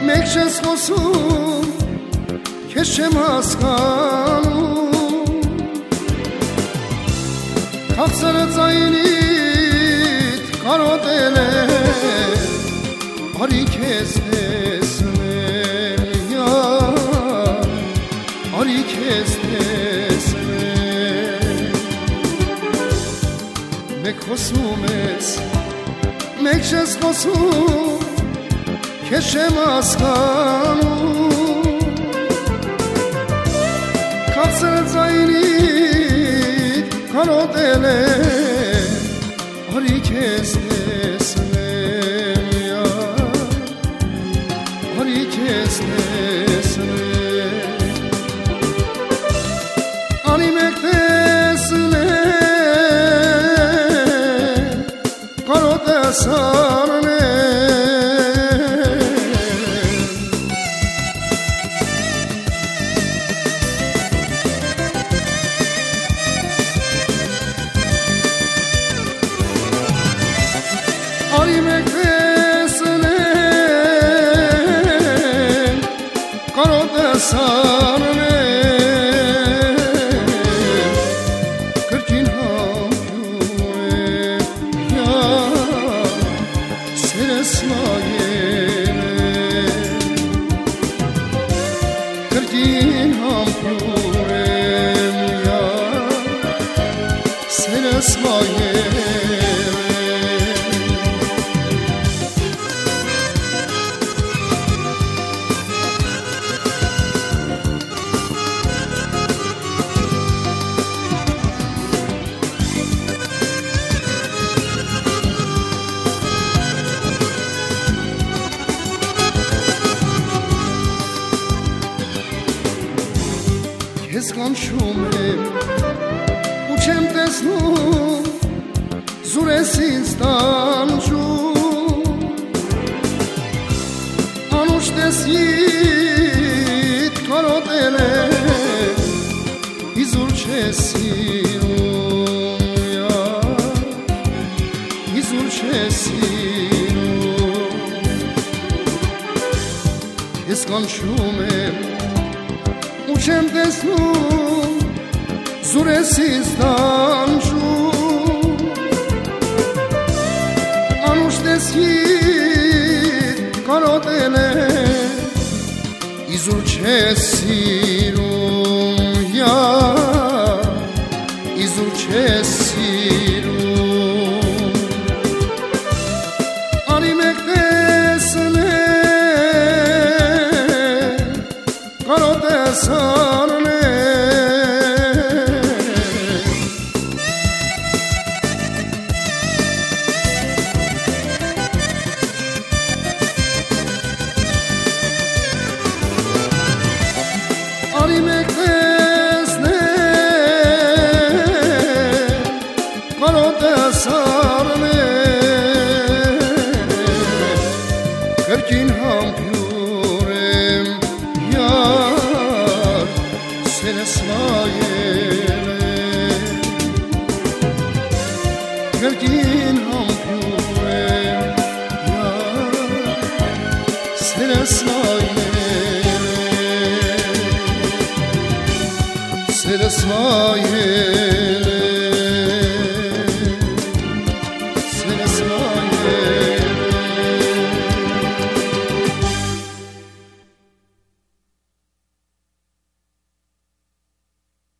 մեկ չես խոսում, քեզ չեմ հասկանում, քաղցրը ձայնիդ կարոտել է, արի քեզ տեսնեմ, արի քեզ տեսնեմ, մեկ խոսում ես, մեկ չես խոսում, քեզ չեմ հասկանում, քաղցրը ձայնիդ կարոտել է, արի քեզ տեսնեմ, արի քեզ տեսնեմ, արի մեկ տեսնեմ, կարոտես արնեմ, արի մեկ տեսնեմ, կարոտես արնեմ, կրկին համբյուր եմ, սերս մայել եմ, կրկին համբյուր եմ, սերս մայել Քեզ կանչում եմ ու չեմ տեսնում, զուր ես ինձ տանջում, անուշ տեսիդ կարոտել է, իզուր չես սիրում, իզուր չես սիրում, քեզ կանչում եմ ու չեմ տեսնում, զուր ես ինձ տանջում, անուշ տեսիդ կարոտել է, իզուր չես սիրում, իզուր չես սիրում, արի մեկ տեսնեմ, կարոտես արնեմ, արի մեկ տեսնեմ, կարոտես արնեմ, կրկին համբյուր եմ, սերս մայել եմ, կրկին համբյուր եմ, սերս մայել եմ, սերս մայել